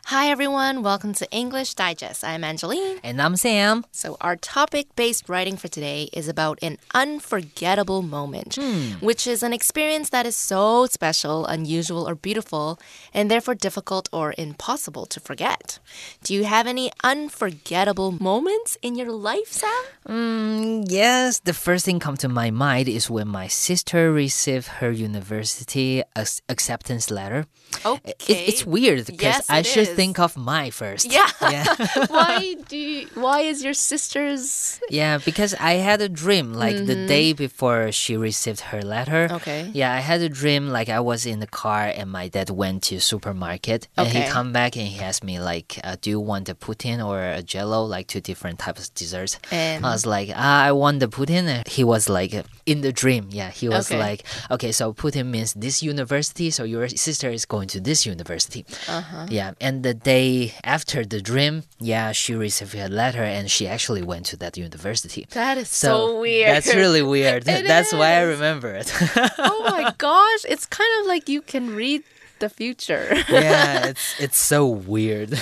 Hi everyone, welcome to English Digest. I'm Angeline. And I'm Sam. So our topic-based writing for today is about an unforgettable moment, which is an experience that is so special, unusual, or beautiful, and therefore difficult or impossible to forget. Do you have any unforgettable moments in your life, Sam? Yes, the first thing come to my mind is when my sister received her university acceptance letter. Okay. It's weird because Yes, I it should is. think of mine first. Yeah. Yeah. Why is your sister's... Yeah, because I had a dream like the day before she received her letter. Okay. Yeah, I had a dream like I was in the car and my dad went to supermarket and he Okay. come back and he asked me like, do you want a poutine or a jello, like two different types of desserts? And- I was like, I want the poutine. And he was like, in the dream, yeah, he was Okay. like, okay, so poutine means this university, so your sister is going to this university. Yeah, and the day after the dream, yeah, she received a letter and she actually went to that university. That is so weird. That's really weird. It That's why I is. remember it. Oh my gosh, it's kind of like you can read the future. Yeah, it's so weird.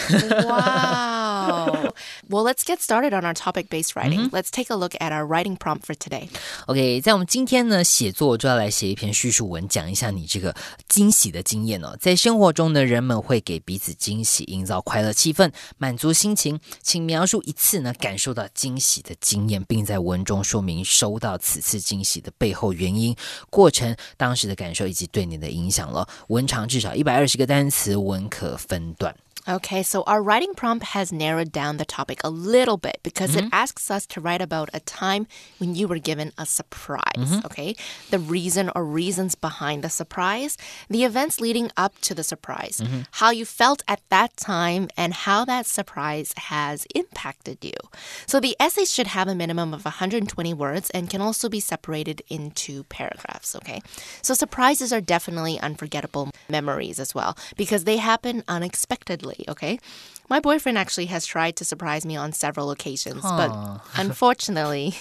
Wow. Well, let's get started on our topic-based writing. Let's take a look at our writing prompt for today. OK， 在我们今天呢写作就要来写一篇叙述文，讲一下你这个惊喜的经验哦。在生活中呢，人们会给彼此惊喜，营造快乐气氛，满足心情。请描述一次呢感受到惊喜的经验，并在文中说明收到此次惊喜的背后原因、过程、当时的感受以及对你的影响了。文长至少120个单词，文可分段。 Okay, so our writing prompt has narrowed down the topic a little bit because it asks us to write about a time when you were given a surprise, okay? The reason or reasons behind the surprise, the events leading up to the surprise, how you felt at that time, and how that surprise has impacted you. So the essay should have a minimum of 120 words and can also be separated into paragraphs, okay? So surprises are definitely unforgettable memories as well because they happen unexpectedly. Okay, my boyfriend actually has tried to surprise me on several occasions, but unfortunately,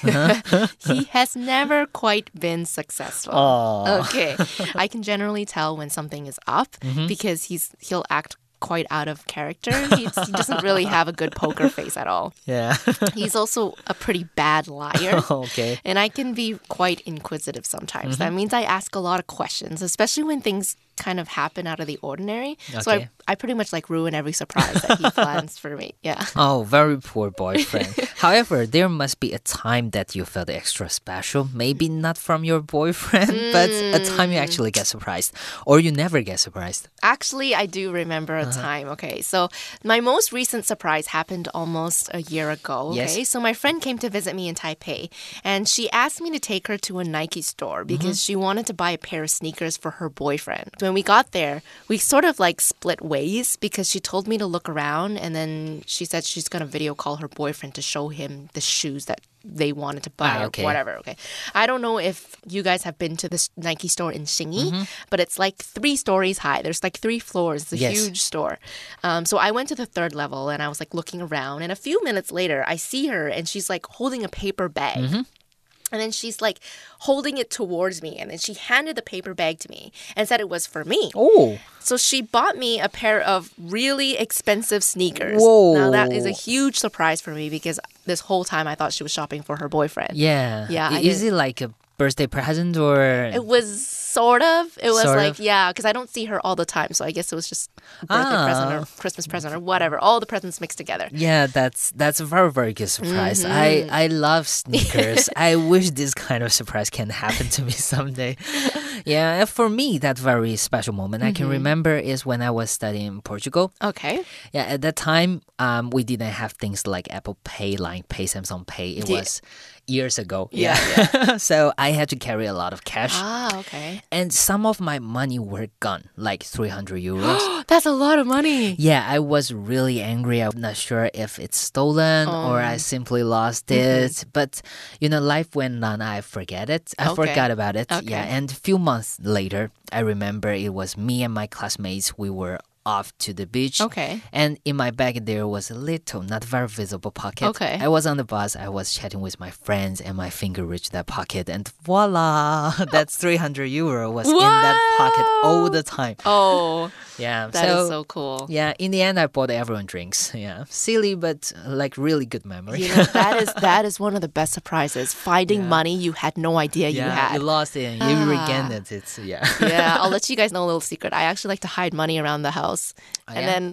he has never quite been successful. Okay, I can generally tell when something is up because he'll act quite out of character. He doesn't really have a good poker face at all. Yeah. He's also a pretty bad liar. Okay. And I can be quite inquisitive sometimes. That means I ask a lot of questions, especially when things kind of happen out of the ordinary. So Okay. I pretty much like ruin every surprise that he plans for me. Yeah. Oh, very poor boyfriend. However, there must be a time that you felt extra special. Maybe not from your boyfriend, but a time you actually get surprised. Or you never get surprised. Actually, I do remember a time. Okay, so my most recent surprise happened almost a year ago. Okay, Yes. so my friend came to visit me in Taipei, and she asked me to take her to a Nike store because she wanted to buy a pair of sneakers for her boyfriend. When we got there, we sort of like split ways because she told me to look around, and then she said she's going to video call her boyfriend to show him the shoes that they wanted to buy okay. or whatever. Okay, I don't know if you guys have been to this Nike store in Xinyi, but it's like 3 stories high. There's like 3 floors. It's a Yes. huge store. So I went to the 3rd level and I was like looking around, and a few minutes later I see her and she's like holding a paper bag. And then she's like holding it towards me, and then she handed the paper bag to me and said it was for me. Oh. So she bought me a pair of really expensive sneakers. Whoa. Now that is a huge surprise for me because this whole time I thought she was shopping for her boyfriend. Yeah. Yeah, I Is did. it like a birthday present or... It was sort of. It was Sort like, of? yeah, because I don't see her all the time. So I guess it was just a birthday present or Christmas present or whatever. All the presents mixed together. Yeah, that's a very, very good surprise. I love sneakers. I wish this kind of surprise can happen to me someday. Yeah, for me, that very special moment I can remember is when I was studying in Portugal. Okay. Yeah, at that time, we didn't have things like Apple Pay, Line Pay, Samsung Pay. It Yeah. was years ago. Yeah, So I had to carry a lot of cash. Ah, okay. And some of my money were gone, like 300 euros. That's a lot of money. Yeah, I was really angry. I'm not sure if it's stolen or I simply lost it. But, life went on. I forget it. I Okay. forgot about it. Okay. Yeah, and a few months later, I remember it was me and my classmates. We were off to the beach. Okay. And in my bag, there was a little, not very visible pocket. Okay. I was on the bus. I was chatting with my friends, and my finger reached that pocket. And voila, that's 300 euro was in that pocket all the time. Oh, Yeah. That is so cool. Yeah, in the end, I bought everyone drinks. Yeah, silly, but like really good memory. That is one of the best surprises. Finding money you had no idea you had. You lost it and you regained it. Yeah, I'll let you guys know a little secret. I actually like to hide money around the house. Then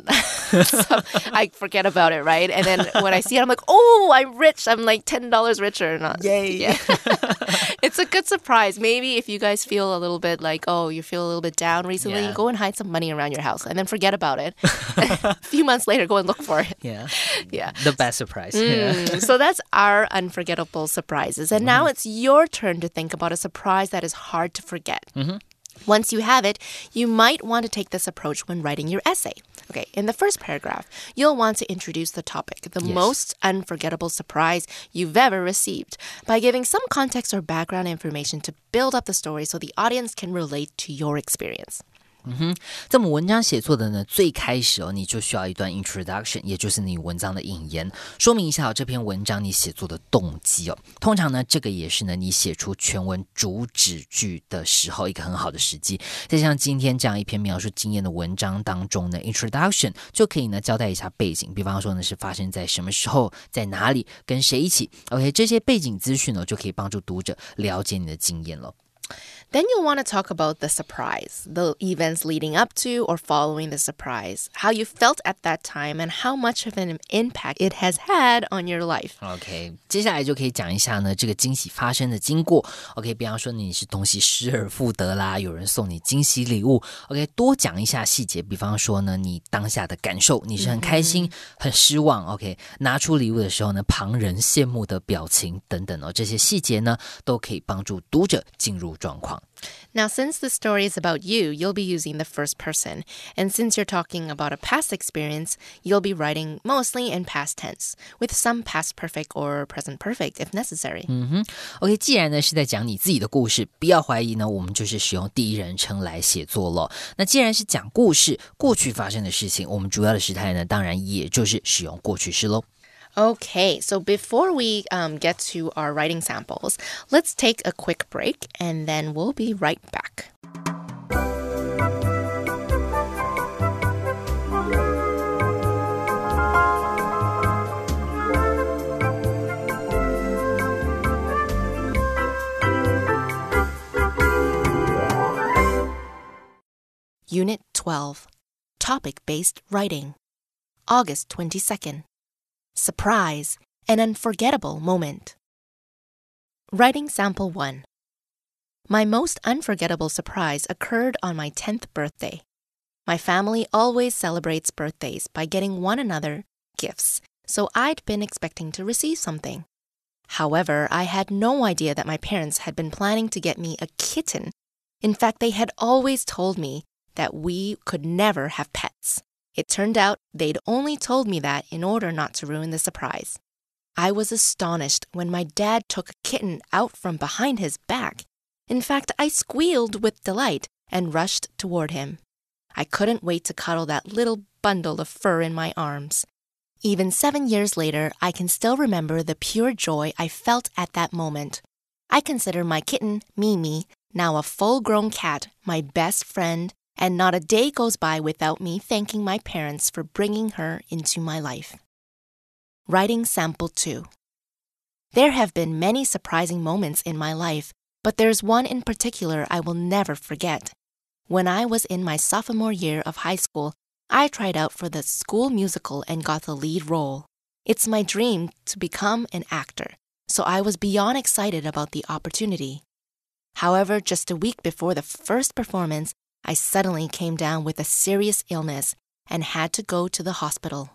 I forget about it, right? And then when I see it, I'm like, oh, I'm rich. I'm like $10 richer. Yay. Yeah. It's a good surprise. Maybe if you guys feel a little bit like, oh, you feel a little bit down recently, go and hide some money around your house and then forget about it. A few months later, go and look for it. Yeah. Yeah. The best surprise. So that's our unforgettable surprises. And now it's your turn to think about a surprise that is hard to forget. Once you have it, you might want to take this approach when writing your essay. Okay, in the first paragraph, you'll want to introduce the topic, the most unforgettable surprise you've ever received, by giving some context or background information to build up the story so the audience can relate to your experience. 这么文章写作的呢，最开始你就需要一段 introduction， 也就是你文章的引言，说明一下这篇文章你写作的动机通常呢，这个也是呢你写出全文主旨句的时候一个很好的时机。在像今天这样一篇描述经验的文章当中呢 ，introduction 就可以呢交代一下背景，比方说呢是发生在什么时候，在哪里，跟谁一起。OK， 这些背景资讯呢就可以帮助读者了解你的经验了。 Then you'll want to talk about the surprise, the events leading up to or following the surprise, how you felt at that time, and how much of an impact it has had on your life. OK， 接下来就可以讲一下呢这个惊喜发生的经过。OK， 比方说你是东西失而复得啦，有人送你惊喜礼物。OK， 多讲一下细节，比方说呢你当下的感受，你是很开心、很失望。OK， 拿出礼物的时候呢，旁人羡慕的表情等等这些细节呢都可以帮助读者进入状况。 Now, since the story is about you, you'll be using the first person. And since you're talking about a past experience, you'll be writing mostly in past tense, with some past perfect or present perfect if necessary. OK， 既然呢是在讲你自己的故事，不要怀疑呢，我们就是使用第一人称来写作了。那既然是讲故事，过去发生的事情，我们主要的时态呢，当然也就是使用过去式咯。 Okay, so before we get to our writing samples, let's take a quick break and then we'll be right back. Unit 12, Topic-Based Writing, August 22nd. Surprise, an unforgettable moment. Writing sample 1. My most unforgettable surprise occurred on my 10th birthday. My family always celebrates birthdays by getting one another gifts, so I'd been expecting to receive something. However, I had no idea that my parents had been planning to get me a kitten. In fact, they had always told me that we could never have pets. It turned out they'd only told me that in order not to ruin the surprise. I was astonished when my dad took a kitten out from behind his back. In fact, I squealed with delight and rushed toward him. I couldn't wait to cuddle that little bundle of fur in my arms. Even 7 years later, I can still remember the pure joy I felt at that moment. I consider my kitten, Mimi, now a full-grown cat, my best friend, and not a day goes by without me thanking my parents for bringing her into my life. Writing sample 2. There have been many surprising moments in my life, but there's one in particular I will never forget. When I was in my sophomore year of high school, I tried out for the school musical and got the lead role. It's my dream to become an actor, so I was beyond excited about the opportunity. However, just a week before the first performance, I suddenly came down with a serious illness and had to go to the hospital.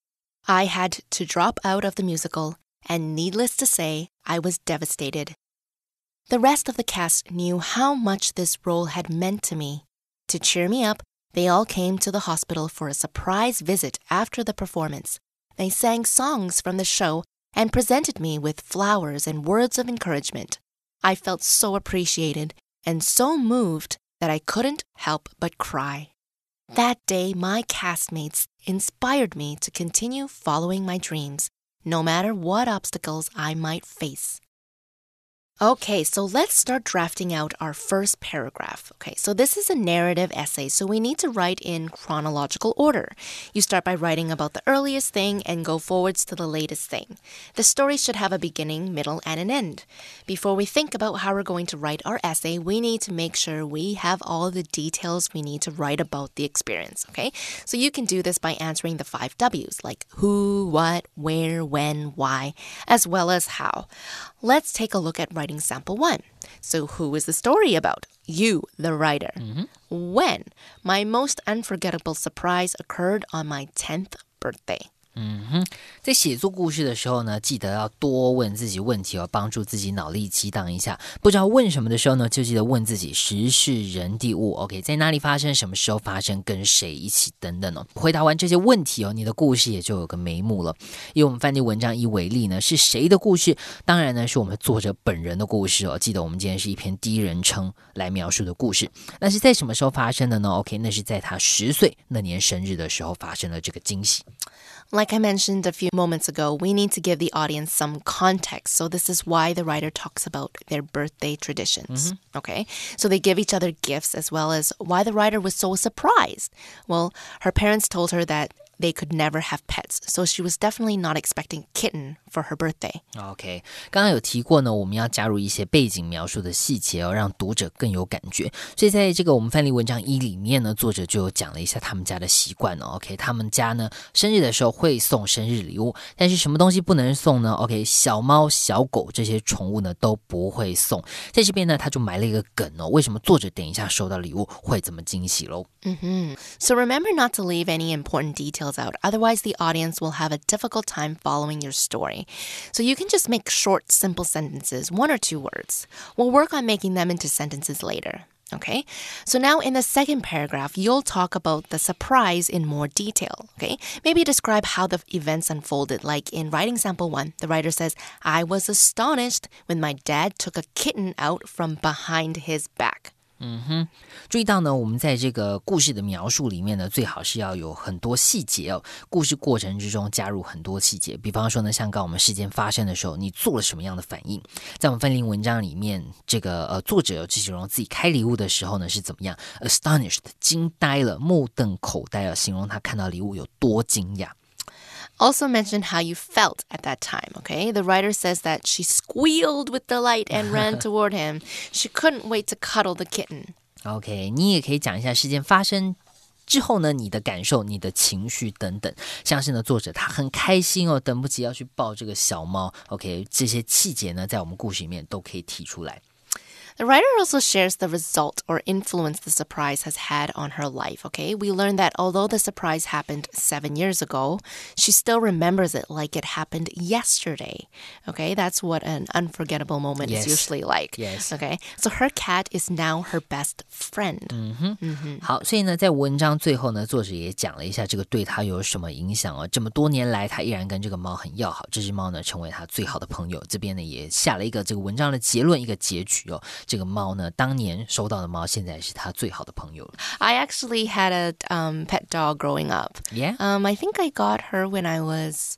I had to drop out of the musical, and needless to say, I was devastated. The rest of the cast knew how much this role had meant to me. To cheer me up, they all came to the hospital for a surprise visit after the performance. They sang songs from the show and presented me with flowers and words of encouragement. I felt so appreciated and so moved that I couldn't help but cry. That day, my castmates inspired me to continue following my dreams, no matter what obstacles I might face. Okay, so let's start drafting out our first paragraph. Okay, so this is a narrative essay, so we need to write in chronological order. You start by writing about the earliest thing and go forwards to the latest thing. The story should have a beginning, middle, and an end. Before we think about how we're going to write our essay, we need to make sure we have all the details we need to write about the experience, okay? So you can do this by answering the 5 W's, like who, what, where, when, why, as well as how. Let's take a look at writing sample 1. So who is the story about? You, the writer. When? My most unforgettable surprise occurred on my 10th birthday. 在写作故事的时候呢，记得要多问自己问题哦，帮助自己脑力激荡一下。不知道问什么的时候呢，就记得问自己时事人地物 OK， 在哪里发生，什么时候发生，跟谁一起等等哦。回答完这些问题哦，你的故事也就有个眉目了。以我们范例文章1为例呢，是谁的故事？当然呢，是我们作者本人的故事哦。记得我们今天是一篇第一人称来描述的故事。那是在什么时候发生的呢 ？OK， 那是在他10岁那年生日的时候发生了这个惊喜。 Like I mentioned a few moments ago, we need to give the audience some context. So this is why the writer talks about their birthday traditions. Okay? So they give each other gifts as well as why the writer was so surprised. Well, her parents told her that they could never have pets. So she was definitely not expecting a kitten for her birthday. OK， 刚刚有提过呢，我们要加入一些背景描述的细节哦，让读者更有感觉。所以在这个我们范例文章1里面呢，作者就有讲了一下他们家的习惯哦。OK， 他们家呢生日的时候会送生日礼物，但是什么东西不能送呢 ？OK， 小猫、小狗这些宠物呢都不会送。在这边呢，他就埋了一个梗哦，为什么作者等一下收到礼物会这么惊喜咯？ So remember not to leave any important details out. Otherwise, the audience will have a difficult time following your story. So you can just make short, simple sentences, 1 or 2 words. We'll work on making them into sentences later. Okay, so now in the second paragraph, you'll talk about the surprise in more detail. Okay, maybe describe how the events unfolded. Like in writing sample 1, the writer says, I was astonished when my dad took a kitten out from behind his back. 注意到呢，我们在这个故事的描述里面呢，最好是要有很多细节哦。故事过程之中加入很多细节，比方说呢，像刚我们事件发生的时候，你做了什么样的反应？在我们范例文章里面，这个作者有形容自己开礼物的时候呢是怎么样 ？astonished， 惊呆了，目瞪口呆了，形容他看到礼物有多惊讶。 Also mention how you felt at that time, okay? The writer says that she squealed with delight and ran toward him. She couldn't wait to cuddle the kitten. OK， 你也可以讲一下事件发生之后呢，你的感受、你的情绪等等。像是呢，作者他很开心哦，等不及要去抱这个小猫。OK， 这些细节呢，在我们故事里面都可以提出来。 The writer also shares the result or influence the surprise has had on her life, okay? We learned that although the surprise happened 7 years ago, she still remembers it like it happened yesterday, okay? That's what an unforgettable moment is usually like, okay? So her cat is now her best friend. 好，所以呢，在文章最后呢，作者也讲了一下这个对他有什么影响哦。这么多年来，他依然跟这个猫很要好，这只猫呢成为他最好的朋友。这边呢也下了一个这个文章的结论，一个结局哦。这个猫呢，当年收到的猫，现在是他最好的朋友了。 I actually had a pet dog growing up. Yeah? I think I got her when I was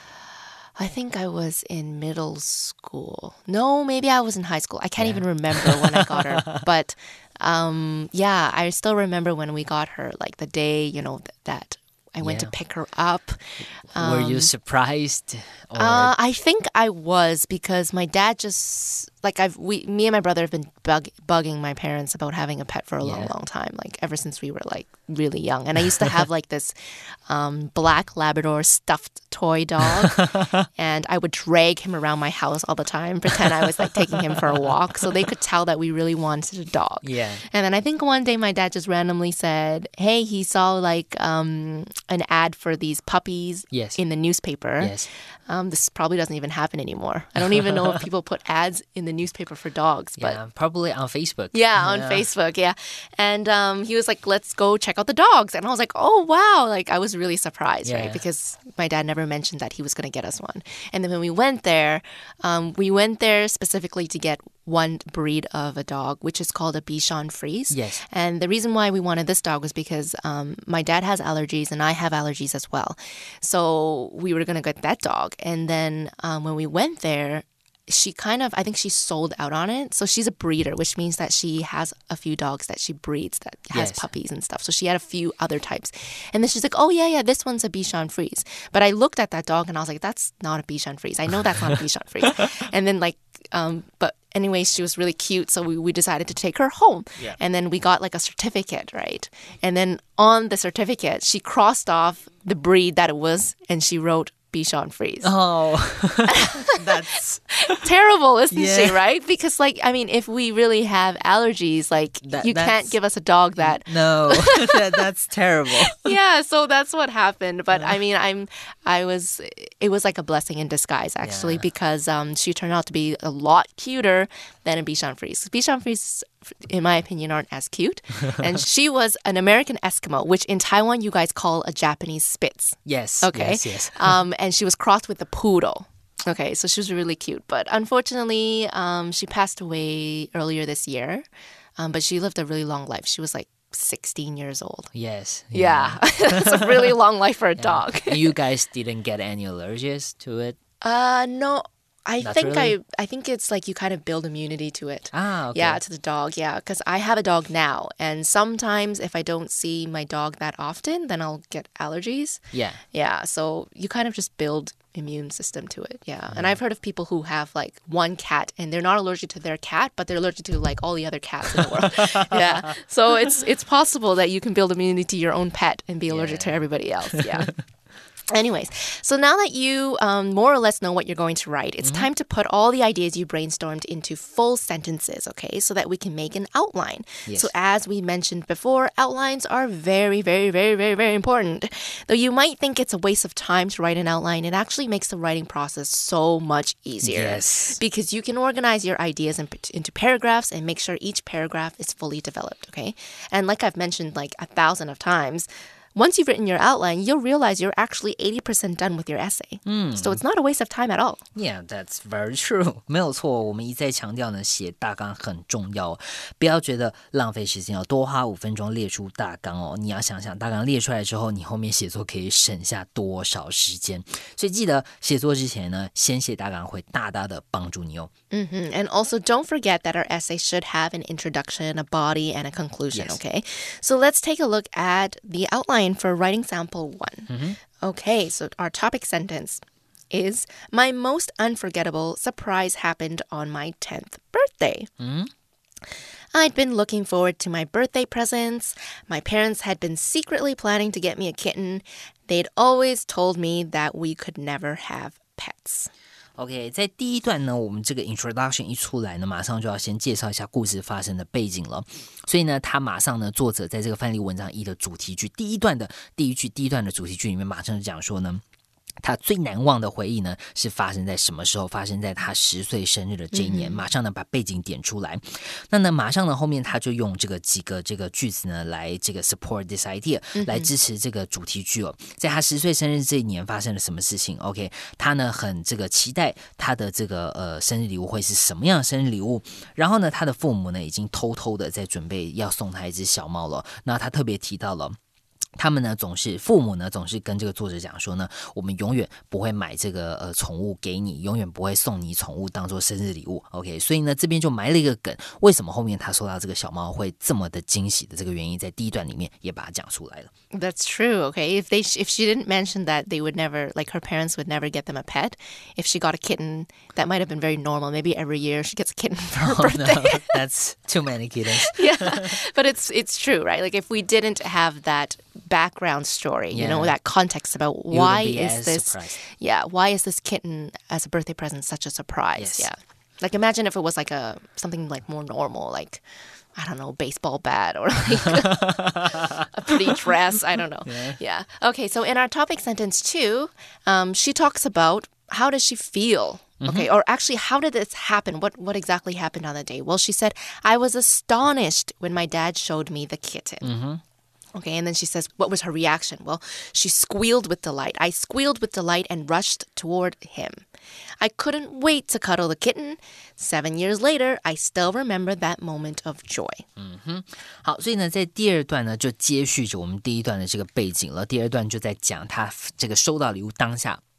in middle school. No, maybe I was in high school. I can't even remember when I got her. But yeah, I still remember when we got her, like the day, you know, that I went to pick her up. Were you surprised? Or... I think I was because my dad just me and my brother have been bugging my parents about having a pet for a long time, like ever since we were like really young. And I used to have like this black Labrador stuffed toy dog, and I would drag him around my house all the time, pretend I was like taking him for a walk, so they could tell that we really wanted a dog. Yeah. And then I think one day my dad just randomly said, "Hey, he saw like an ad for these puppies in the newspaper." Yes. This probably doesn't even happen anymore. I don't even know if people put ads in the newspaper for dogs. But probably on Facebook. Yeah, on Facebook, yeah. And he was like, let's go check out the dogs. And I was like, oh, wow. Like, I was really surprised, right? Because my dad never mentioned that he was going to get us one. And then when we went there specifically to get one breed of a dog, which is called a Bichon Frise. Yes. And the reason why we wanted this dog was because my dad has allergies and I have allergies as well. So we were going to get that dog. And then when we went there, she kind of, I think she sold out on it. So she's a breeder, which means that she has a few dogs that she breeds that has puppies and stuff. So she had a few other types. And then she's like, oh, yeah, this one's a Bichon Frise. But I looked at that dog and I was like, that's not a Bichon Frise. I know that's not a Bichon Frise. And then but anyway, she was really cute. So we decided to take her home. Yeah. And then we got like a certificate, right? And then on the certificate, she crossed off the breed that it was and she wrote Bichon Frise. Oh, that's terrible, isn't she, right? Because, if we really have allergies, you can't give us a dog that... No, that's terrible. Yeah, so that's what happened. But, it was like a blessing in disguise, actually, because she turned out to be a lot cuter than a Bichon Frise. Bichon Frise, in my opinion, aren't as cute. And she was an American Eskimo, which in Taiwan you guys call a Japanese Spitz. Yes. Okay. Yes. And she was crossed with a poodle. Okay, so she was really cute. But unfortunately, she passed away earlier this year. But she lived a really long life. She was 16 years old. Yes. Yeah. That's a really long life for a dog. And you guys didn't get any allergies to it? No. I really? think it's you kind of build immunity to it. Ah, okay. Yeah, to the dog. Yeah, because I have a dog now, and sometimes if I don't see my dog that often, then I'll get allergies. Yeah. Yeah, so you kind of just build immune system to it. Yeah, and I've heard of people who have one cat, and they're not allergic to their cat, but they're allergic to all the other cats in the world. Yeah, so it's possible that you can build immunity to your own pet and be allergic to everybody else. Yeah. Anyways, so now that you more or less know what you're going to write, it's time to put all the ideas you brainstormed into full sentences, okay, so that we can make an outline. Yes. So as we mentioned before, outlines are very, very, very, very, very important. Though you might think it's a waste of time to write an outline, it actually makes the writing process so much easier. Yes. Because you can organize your ideas into paragraphs and make sure each paragraph is fully developed, okay? And like I've mentioned 1,000 of times, once you've written your outline, you'll realize you're actually 80% done with your essay. So it's not a waste of time at all. Yeah, that's very true. 没有错，我们一再强调呢，写大纲很重要哦，不要觉得浪费时间哦，多花5分钟列出大纲哦。你要想想，大纲列出来之后，你后面写作可以省下多少时间。所以记得写作之前呢，先写大纲会大大的帮助你哦。 And also, don't forget that our essay should have an introduction, a body, and a conclusion, okay? So let's take a look at the outline for writing sample 1. Okay, so our topic sentence is, my most unforgettable surprise happened on my 10th birthday. I'd been looking forward to my birthday presents. My parents had been secretly planning to get me a kitten. They'd always told me that we could never have pets. OK， 在第一段呢，我们这个 introduction 一出来呢，马上就要先介绍一下故事发生的背景了。所以呢，他马上呢，作者在这个范例文章1的主题句第一段的第一段的主题句里面，马上就讲说呢，他最难忘的回忆呢，是发生在什么时候？发生在他10岁生日的这一年。马上呢，把背景点出来。那呢，马上呢，后面他就用几个句子呢，来这个 support this idea，来支持这个主题句哦。在他10岁生日这一年发生了什么事情 ？OK， 他呢很这个期待他的这个生日礼物会是什么样的生日礼物。然后呢，他的父母呢已经偷偷的在准备要送他一只小猫了。那他特别提到了。他们呢父母呢总是跟这个作者讲说呢，我们永远不会买这个宠物给你，永远不会送你宠物当做生日礼物。OK， 所以呢这边就埋了一个梗，为什么后面他收到这个小猫会这么的惊喜的这个原因，在第一段里面也把它讲出来了。 That's true. Okay, if she didn't mention that they would never, her parents would never get them a pet, if she got a kitten, that might have been very normal. Maybe every year she gets a kitten for her birthday. No, that's too many kittens. Yeah, but it's true, right? If we didn't have that background story, that context about why is this kitten as a birthday present such a surprise? Yes. Yeah, imagine if it was something more normal, I don't know, baseball bat or a pretty dress. I don't know. Yeah. Okay, so in our topic sentence 2, she talks about how does she feel. Okay, or actually, how did this happen? What exactly happened on the day? Well, she said, I was astonished when my dad showed me the kitten. Okay, and then she says, what was her reaction? Well, she squealed with delight. I squealed with delight and rushed toward him. I couldn't wait to cuddle the kitten. 7 years later, I still remember that moment of joy. 好，所以呢，在第二段呢，就接续着我们第一段的这个背景了。第二段就在讲他这个收到礼物当下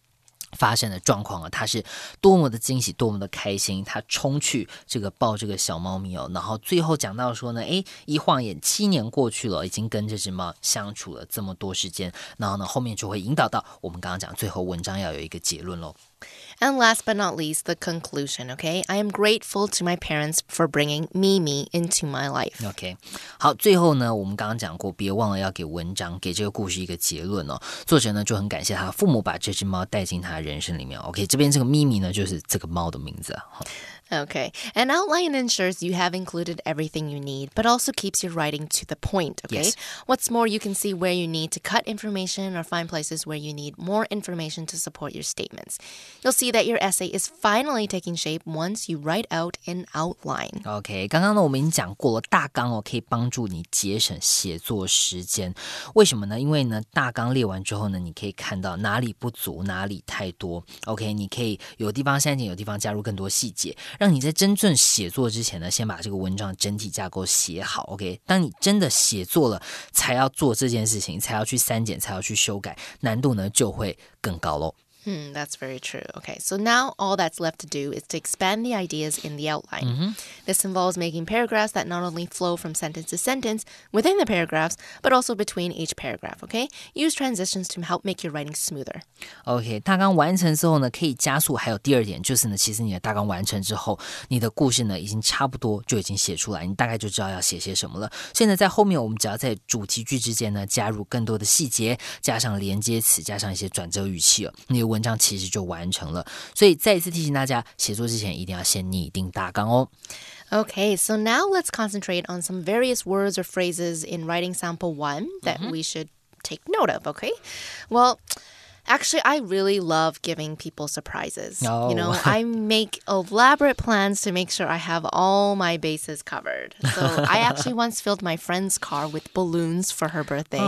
发生的状况啊，他是多么的惊喜，多么的开心，他冲去这个抱这个小猫咪哦，然后最后讲到说呢，一晃眼7年过去了，已经跟这只猫相处了这么多时间，然后呢，后面就会引导到我们刚刚讲最后文章要有一个结论咯。 And last but not least, the conclusion, okay? I am grateful to my parents for bringing Mimi into my life. OK， 好，最后呢，我们刚刚讲过，别忘了要给文章、给这个故事一个结论哦。作者呢就很感谢他父母把这只猫带进他的人生里面。OK， 这边这个咪咪呢就是这个猫的名字啊。 Okay, an outline ensures you have included everything you need, but also keeps your writing to the point, okay? Yes. What's more, you can see where you need to cut information or find places where you need more information to support your statements. You'll see that your essay is finally taking shape once you write out an outline. OK， 刚刚呢我们已经讲过了，大纲哦可以帮助你节省写作时间。为什么呢？因为呢大纲列完之后呢，你可以看到哪里不足，哪里太多。OK， 你可以有地方删减，有地方加入更多细节。让你在真正写作之前呢，先把这个文章整体架构写好 OK， 当你真的写作了才要做这件事情，才要去删减，才要去修改，难度呢就会更高咯。 That's very true. Okay, so now all that's left to do is to expand the ideas in the outline. This involves making paragraphs that not only flow from sentence to sentence within the paragraphs, but also between each paragraph, okay? Use transitions to help make your writing smoother. OK， 大纲完成之后呢，可以加速。还有第二点就是呢，其实你的大纲完成之后，你的故事呢已经差不多就已经写出来，你大概就知道要写些什么了。所以呢，在后面我们只要在主题句之间呢加入更多的细节，加上连接词，加上一些转折语气你的文章其实就完成了。所以再一次提醒大家，写作之前一定要先拟定大纲哦。 Okay, so now let's concentrate on some various words or phrases in writing sample 1 that we should take note of, okay? Well, actually, I really love giving people surprises. Oh. You know, I make elaborate plans to make sure I have all my bases covered. So I actually once filled my friend's car with balloons for her birthday.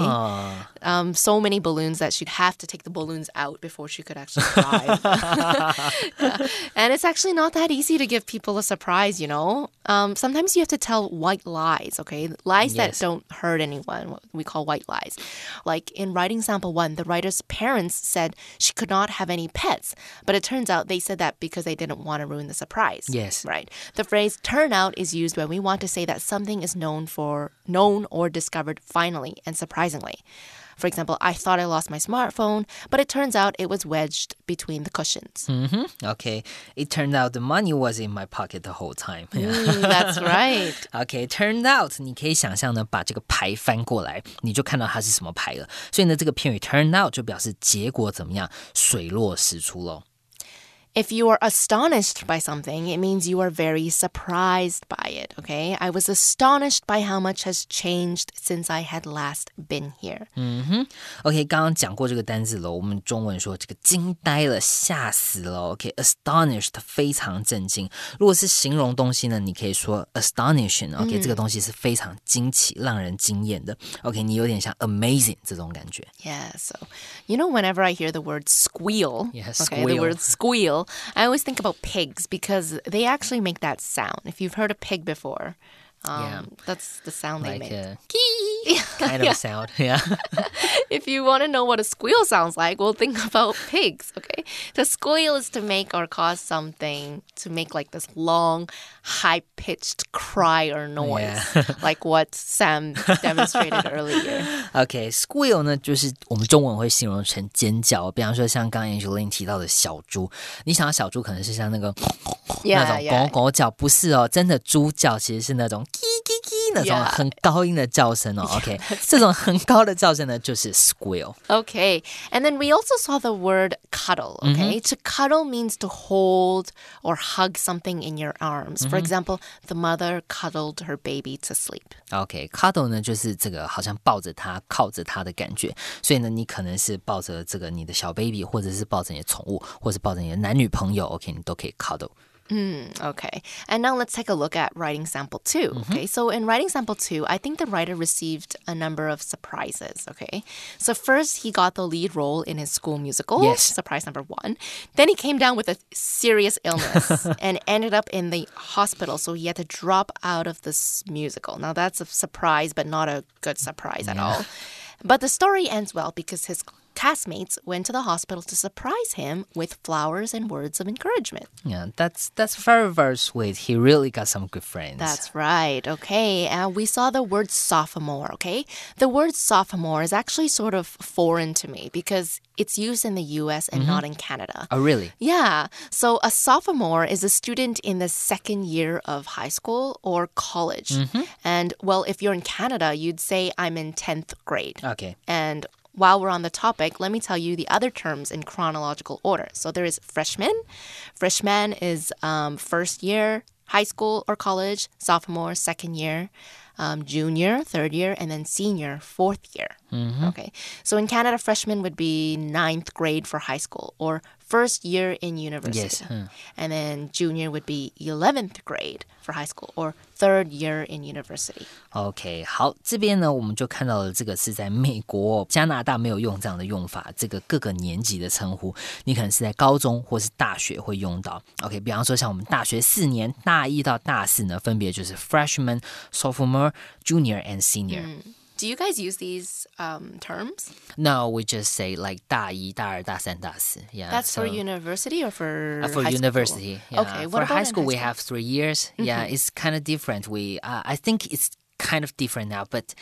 So many balloons that she'd have to take the balloons out before she could actually drive. And it's actually not that easy to give people a surprise, you know. Sometimes you have to tell white lies, okay? Lies that don't hurt anyone, what we call white lies. Like in writing sample 1, the writer's parents said she could not have any pets, but it turns out they said that because they didn't want to ruin the surprise. Yes. Right. The phrase turn out is used when we want to say that something is known or discovered finally and surprisingly. For example, I thought I lost my smartphone, but it turns out it was wedged between the cushions. Okay. It turned out the money was in my pocket the whole time. That's right. Okay, turned out 你可以想象呢，把这个牌翻过来，你就看到它是什么牌了。所以呢，这个片语 turned out 就表示结果怎么样，水落石出咯。 If you are astonished by something, it means you are very surprised by it, okay? I was astonished by how much has changed since I had last been here. OK， 刚刚讲过这个单字了，我们中文说这个惊呆了，吓死了。OK，astonished 非常震惊。如果是形容东西呢，你可以说 astonishing。OK，这个东西是非常惊奇、让人惊艳的。OK， 你有点像 amazing 这种感觉。 Yeah, so, you know, whenever I hear the word squeal, Yeah, okay, squeal. the word squeal, I always think about pigs because they actually make that sound. If you've heard a pig before, that's the sound they Like make. a kind of sound. Yeah. If you want to know what a squeal sounds like, well, think about pigs, okay? To squeal is to make or cause something to make like this long, high-pitched cry or noise, like what Sam demonstrated earlier. OK, squeal 呢，就是我们中文会形容成尖叫。比方说，像刚刚 Angeline 提到的小猪，你想到小猪可能是像那个那种狗狗叫，不是哦，真的猪叫其实是那种那种很高音的叫声哦。OK， 这种很高的叫声呢，就是 squeal. Okay, and then we also saw the word cuddle, okay? To cuddle means to hold or hug something in your arms. For example, the mother cuddled her baby to sleep. OK, cuddle 呢就是这个好像抱着它、靠着它的感觉。所以呢，你可能是抱着这个你的小 baby， 或者是抱着你的宠物，或者是抱着你的男女朋友 ，OK， 你都可以 cuddle。 Okay. And now let's take a look at writing sample 2. Okay. So in writing sample 2, I think the writer received a number of surprises. Okay. So first, he got the lead role in his school musical. Yes. Surprise number 1. Then he came down with a serious illness and ended up in the hospital. So he had to drop out of this musical. Now that's a surprise, but not a good surprise at all. But the story ends well because his castmates went to the hospital to surprise him with flowers and words of encouragement. Yeah, that's very, very sweet. He really got some good friends. That's right. Okay, and we saw the word sophomore, okay? The word sophomore is actually sort of foreign to me because it's used in the US and not in Canada. Oh, really? Yeah. So a sophomore is a student in the second year of high school or college. And, well, if you're in Canada, you'd say I'm in 10th grade. Okay. And while we're on the topic, let me tell you the other terms in chronological order. So there is freshman. Freshman is first year, high school or college. Sophomore, second year. Junior, third year, and then senior, fourth year. Okay. So in Canada, freshman would be 9th grade for high school or first year in university. Yes. And then junior would be 11th grade for high school or third year in university. OK， 好，这边呢我们就看到了这个是在美国、加拿大没有用这样的用法，这个各个年级的称呼，你可能是在高中或是大学会用到。OK， 比方说像我们大学4年，大1到大4呢，分别就是 freshman, sophomore, junior, and senior。 Do you guys use these terms? No, we just say like 大1、大2、大3、大4。Yeah, That's for university or for for high university. School? Yeah. Okay, what for about high in school, high we school? have 3 years. Yeah, it's kind of different. I think it's kind of different now, but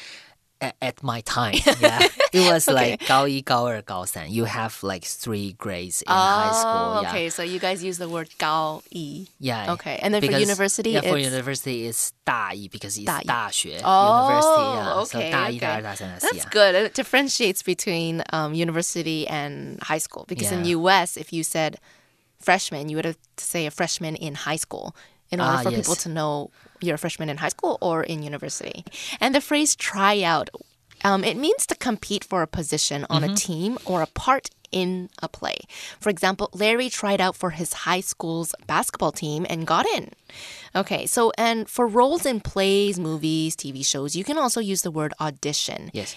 at my time, yeah, it was like 高1、高2、高3. You have like 3 grades in high school. Yeah. Okay, so you guys use the word 高一. Yeah. Okay, and then for university, yeah, for it's university it's 大一 because it's 大学 Oh, university. Yeah. okay, So 大1、 okay. 大2、大3、大4. That's good. It differentiates between university and high school because in US, if you said freshman, you would have to say a freshman in high school in order for people yes. to know you're a freshman in high school or in university. And the phrase try out, it means to compete for a position on a team or a part in a play. For example, Larry tried out for his high school's basketball team and got in. Okay, so and for roles in plays, movies, TV shows, you can also use the word audition. Yes.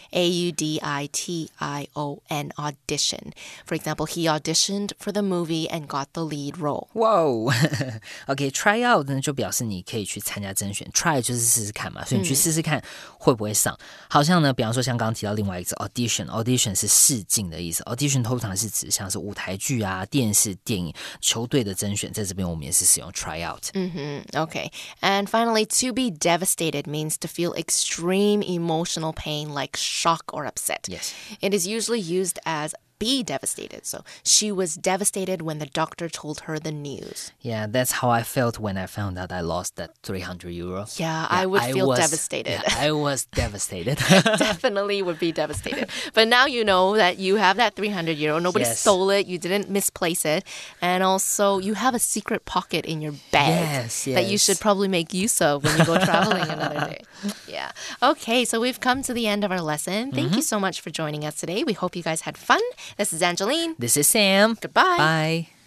A-U-D-I-T-I-O-N, audition. For example, he auditioned for the movie and got the lead role. Wow. OK, try out 呢就表示你可以去参加甄选 ，try 就是试试看嘛，所以你去试试看会不会上。好像呢，比方说像刚刚提到另外一个字 audition 是试镜的意思 ，audition 通常是指像是舞台剧啊、电视、电影、球队的甄选，在这边我们也是使用 try out。 Okay. And finally, to be devastated means to feel extreme emotional pain like shock or upset. Yes. It is usually used as be devastated. So she was devastated when the doctor told her the news. Yeah, that's how I felt when I found out I lost that 300 euro. Yeah, I would feel devastated. Yeah, I was devastated. Definitely would be devastated. But now you know that you have that 300 euro. Nobody Yes. stole it. You didn't misplace it. And also, you have a secret pocket in your bag Yes, that you yes. should probably make use of when you go traveling another day. Yeah. Okay, so we've come to the end of our lesson. Thank you so much for joining us today. We hope you guys had fun. This is Angeline. This is Sam. Goodbye. Bye.